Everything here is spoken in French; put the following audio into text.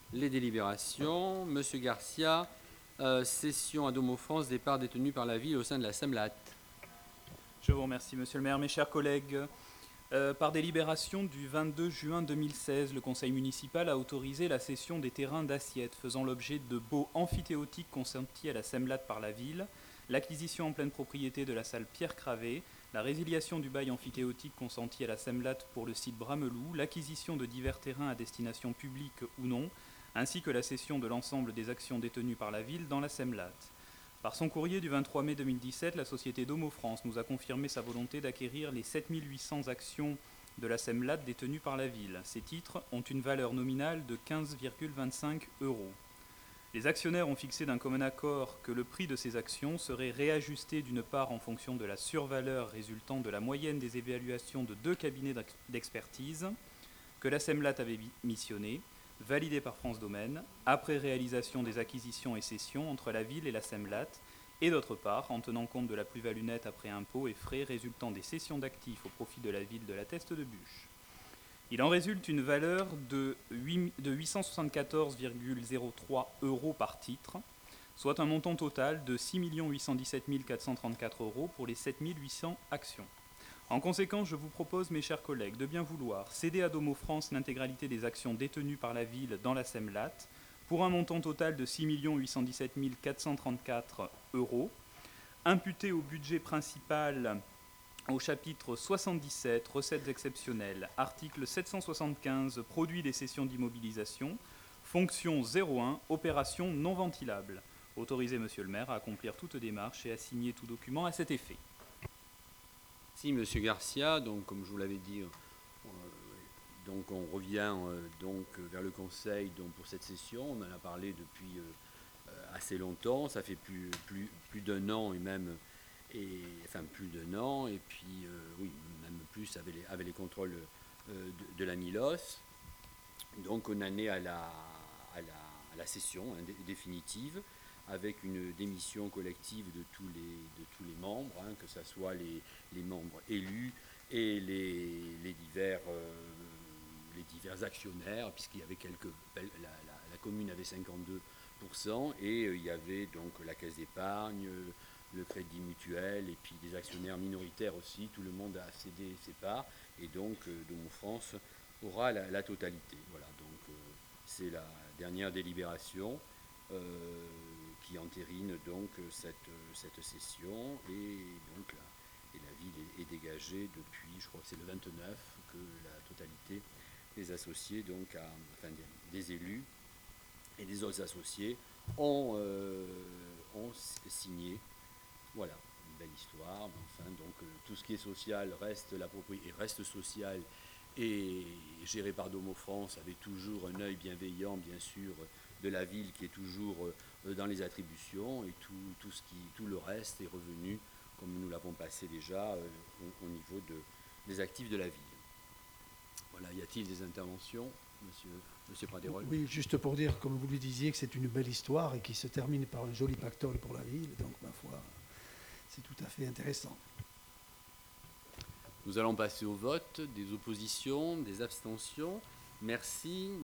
les délibérations. Monsieur Garcia, cession à Domo France des parts détenues par la ville au sein de la SEMLAT. Je vous remercie, monsieur le maire. Mes chers collègues, par délibération du 22 juin 2016, le conseil municipal a autorisé la cession des terrains d'assiette faisant l'objet de baux amphithéotiques consentis à la SEMLAT par la ville, l'acquisition en pleine propriété de la salle Pierre Cravé, la résiliation du bail amphithéotique consenti à la SEMLAT pour le site Bramelou, l'acquisition de divers terrains à destination publique ou non, ainsi que la cession de l'ensemble des actions détenues par la ville dans la SEMLAT. Par son courrier du 23 mai 2017, la société Domo France nous a confirmé sa volonté d'acquérir les 7800 actions de la SEMLAT détenues par la ville. Ces titres ont une valeur nominale de 15,25 €. Les actionnaires ont fixé d'un commun accord que le prix de ces actions serait réajusté d'une part en fonction de la survaleur résultant de la moyenne des évaluations de 2 cabinets d'expertise que la SEMLAT avait missionné, validé par France Domaine, après réalisation des acquisitions et cessions entre la ville et la SEMLAT, et d'autre part, en tenant compte de la plus-value nette après impôts et frais résultant des cessions d'actifs au profit de la ville de la Teste-de-Buch. Il en résulte une valeur de 874,03 € par titre, soit un montant total de 6 817 434 € pour les 7800 actions. En conséquence, je vous propose, mes chers collègues, de bien vouloir céder à Domo France l'intégralité des actions détenues par la ville dans la SEMLAT pour un montant total de 6 817 434 €, imputé au budget principal au chapitre 77, recettes exceptionnelles, article 775, produits des cessions d'immobilisation, fonction 01, opération non ventilable. Autorisez, monsieur le maire, à accomplir toute démarche et à signer tout document à cet effet. Si, Monsieur Garcia, donc comme je vous l'avais dit, donc on revient vers le Conseil pour cette session. On en a parlé depuis assez longtemps. Ça fait plus d'un an et même, plus d'un an et puis oui, même plus avec les contrôles de la MILOS. Donc on en est à la session définitive, avec une démission collective de tous les membres, que ce soit les membres élus et les divers actionnaires, puisqu'il y avait la commune avait 52%, et il y avait donc la caisse d'épargne, le crédit mutuel, et puis des actionnaires minoritaires aussi. Tout le monde a cédé ses parts, et donc Domo France aura la totalité. Voilà, donc c'est la dernière délibération qui entérine donc cette session, et donc la ville est dégagée depuis, je crois que c'est le 29 que la totalité des associés, des élus et des autres associés ont signé. Voilà, une belle histoire. Enfin, donc tout ce qui est social reste la propriété, reste social et géré par Domo France, avec toujours un œil bienveillant, bien sûr, de la ville qui est toujours dans les attributions, et tout le reste est revenu, comme nous l'avons passé déjà, au niveau des actifs de la ville. Voilà, y a-t-il des interventions, monsieur Pradérol? Oui, juste pour dire, comme vous le disiez, que c'est une belle histoire et qui se termine par un joli pactole pour la ville. Donc, ma foi, c'est tout à fait intéressant. Nous allons passer au vote. Des oppositions, des abstentions. Merci.